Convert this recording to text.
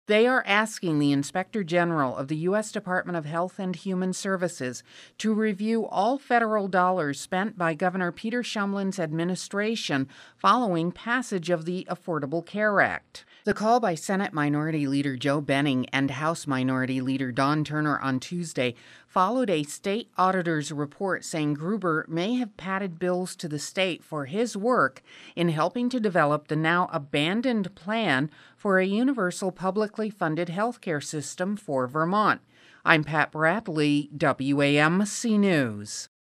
They are asking the Inspector General of the U.S. Department of Health and Human Services to review all federal dollars spent by Governor Peter Shumlin's administration following passage of the Affordable Care Act. The call by Senate Minority Leader Joe Benning and House Minority Leader Don Turner on Tuesday followed a state auditor's report saying Gruber may have padded bills to the state for his work in helping to develop the now abandoned plan for a universal publicly funded healthcare system for Vermont. I'm Pat Bradley, WAMC News.